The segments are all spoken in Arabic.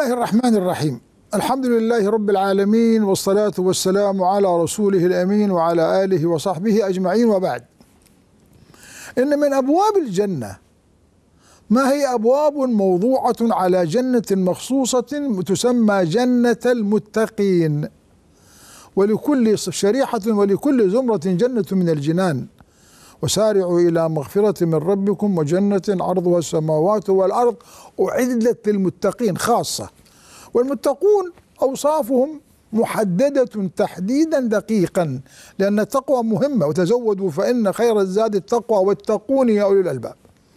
الله الرحمن الرحيم. الحمد لله رب العالمين، والصلاة والسلام على رسوله الأمين وعلى آله وصحبه أجمعين، وبعد. إن من أبواب الجنة ما هي أبواب موضوعة على جنة مخصوصة تسمى جنة المتقين، ولكل شريحة ولكل زمرة جنة من الجنان. وسارعوا إلى مغفرة من ربكم وجنة عرضها السماوات والأرض أعدت للمتقين خاصة. والمتقون أوصافهم محددة تحديدا دقيقا، لأن التقوى مهمة، وتزودوا فإن خير الزاد التقوى واتقون يا أولي الألباب.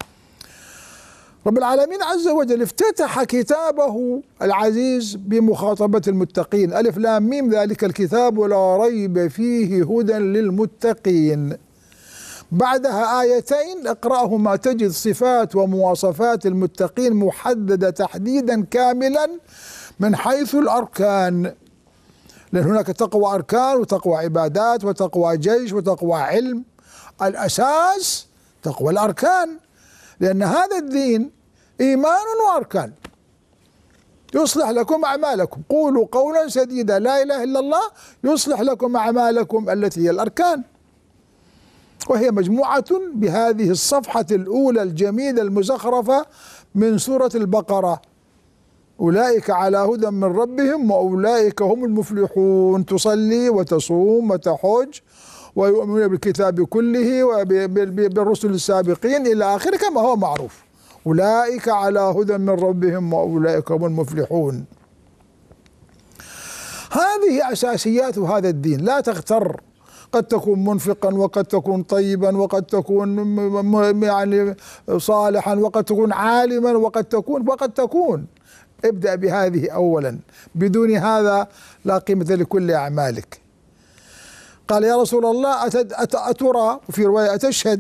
رب العالمين عز وجل افتتح كتابه العزيز بمخاطبة المتقين: ألف لام ميم ذلك الكتاب لا ريب فيه هدى للمتقين. بعدها آيتين اقرأهما تجد صفات ومواصفات المتقين محددة تحديدا كاملا من حيث الأركان، لأن هناك تقوى أركان وتقوى عبادات وتقوى جيش وتقوى علم. الأساس تقوى الأركان، لأن هذا الدين إيمان وأركان. يصلح لكم أعمالكم، قولوا قولا سديدا لا إله إلا الله يصلح لكم أعمالكم التي هي الأركان، وهي مجموعة بهذه الصفحة الأولى الجميلة المزخرفة من سورة البقرة: أولئك على هدى من ربهم وأولئك هم المفلحون. تصلي وتصوم وتحج ويؤمنون بالكتاب كله وبالرسل السابقين إلى آخره كما هو معروف. أولئك على هدى من ربهم وأولئك هم المفلحون. هذه أساسيات هذا الدين، لا تغتر. قد تكون منفقا، وقد تكون طيبا، وقد تكون يعني صالحا، وقد تكون عالما، وقد تكون. ابدأ بهذه أولا، بدون هذا لا قيمة لكل أعمالك. قال: يا رسول الله أترى، وفي رواية أتشهد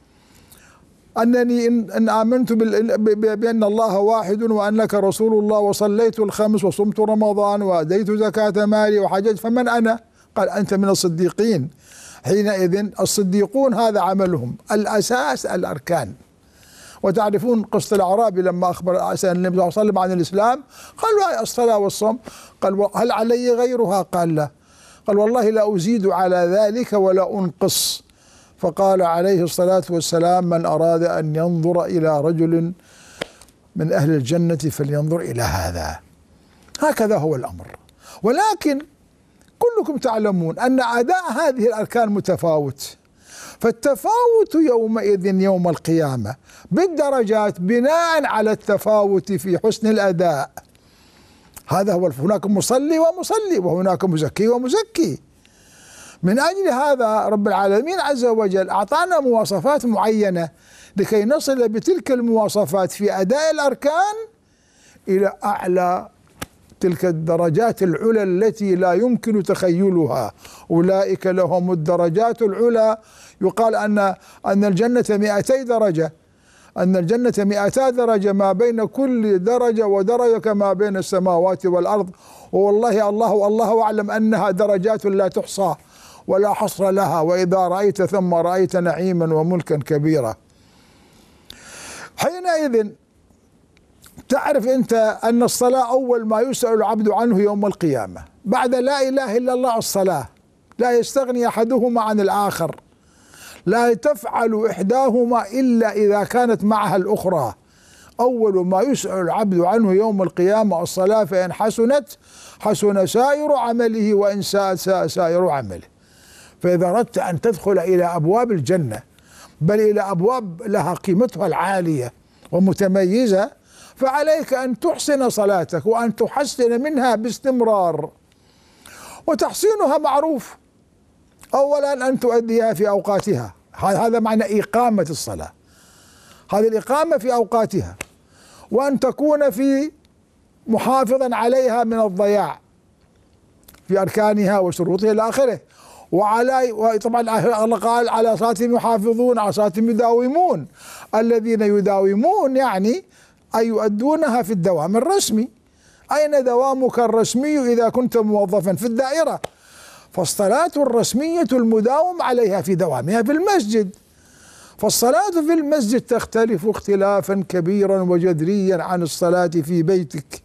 أنني إن آمنت بأن الله واحد وأنك رسول الله وصليت الخمس وصمت رمضان وأديت زكاة مالي وحججت فمن أنا؟ قال: أنت من الصديقين. حينئذ الصديقون هذا عملهم الأساس الأركان. وتعرفون قصة الأعرابي لما أخبر النبي صلى الله عليه وسلم عن الإسلام، قال: الصلاة والصوم. قال: هل علي غيرها؟ قال: لا. قال: والله لا أزيد على ذلك ولا أنقص. فقال عليه الصلاة والسلام: من أراد أن ينظر إلى رجل من أهل الجنة فلينظر إلى هذا. هكذا هو الأمر. ولكن كلكم تعلمون أن أداء هذه الأركان متفاوت، فالتفاوت يومئذ يوم القيامة بالدرجات بناء على التفاوت في حسن الأداء. هذا هو. هناك مصلي ومصلي، وهناك مزكي ومزكي. من أجل هذا رب العالمين عز وجل أعطانا مواصفات معينة لكي نصل بتلك المواصفات في أداء الأركان إلى أعلى تلك الدرجات العلى التي لا يمكن تخيلها. أولئك لهم الدرجات العلى. يقال أن الجنة 200 درجة، أن الجنة 200 درجة، ما بين كل درجة ودرجة كما بين السماوات والأرض. والله الله أعلم أنها درجات لا تحصى ولا حصر لها. وإذا رأيت ثم رأيت نعيما وملكا كبيرا. حينئذ تعرف أنت أن الصلاة أول ما يسأل العبد عنه يوم القيامة بعد لا إله إلا الله الصلاة. لا يستغني أحدهما عن الآخر، لا تفعل إحداهما إلا إذا كانت معها الأخرى. أول ما يسأل العبد عنه يوم القيامة الصلاة، فإن حسنت حسن سائر عمله، وإن ساءت ساء سائر عمله. فإذا أردت أن تدخل إلى أبواب الجنة، بل إلى أبواب لها قيمتها العالية ومتميزة، فعليك أن تحسن صلاتك وأن تحسن منها باستمرار. وتحسينها معروف. أولا أن تؤديها في أوقاتها، هذا معنى إقامة الصلاة، هذه الإقامة في أوقاتها. وأن تكون في محافظا عليها من الضياع في أركانها وشروطها إلى آخره. وطبعا الله قال: على صلاتهم يحافظون، على صلاتهم يداومون. الذين يداومون يعني أي يؤدونها في الدوام الرسمي. أين دوامك الرسمي إذا كنت موظفا في الدائرة؟ فالصلاة الرسمية المداوم عليها في دوامها في المسجد. فالصلاة في المسجد تختلف اختلافا كبيرا وجذريا عن الصلاة في بيتك.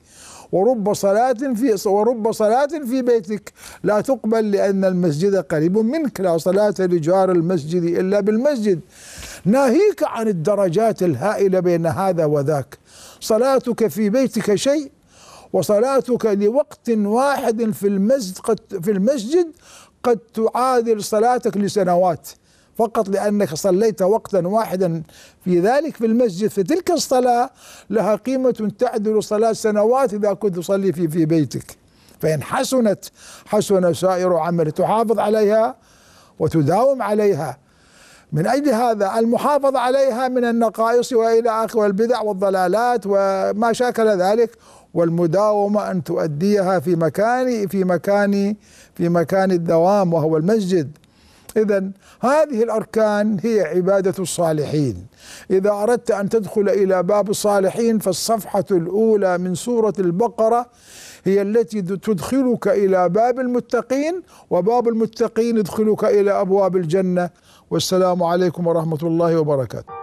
ورب صلاة في بيتك لا تقبل لأن المسجد قريب منك، لا صلاة لجار المسجد إلا بالمسجد. ناهيك عن الدرجات الهائلة بين هذا وذاك. صلاتك في بيتك شيء، وصلاتك لوقت واحد في المسجد قد تعادل صلاتك لسنوات، فقط لأنك صليت وقتا واحدا في ذلك في المسجد، فتلك الصلاة لها قيمة تعدل صلاة سنوات إذا كنت تصلي في بيتك. فإن حسنت حسن سائر عمل، تحافظ عليها وتداوم عليها. من أجل هذا المحافظة عليها من النقائص وإلى آخره والبدع والضلالات وما شاكل ذلك، والمداومة أن تؤديها في مكان الدوام وهو المسجد. إذن هذه الأركان هي عبادة الصالحين. إذا أردت أن تدخل إلى باب الصالحين فالصفحة الأولى من سورة البقرة هي التي تدخلك إلى باب المتقين، وباب المتقين يدخلك إلى أبواب الجنة. والسلام عليكم ورحمة الله وبركاته.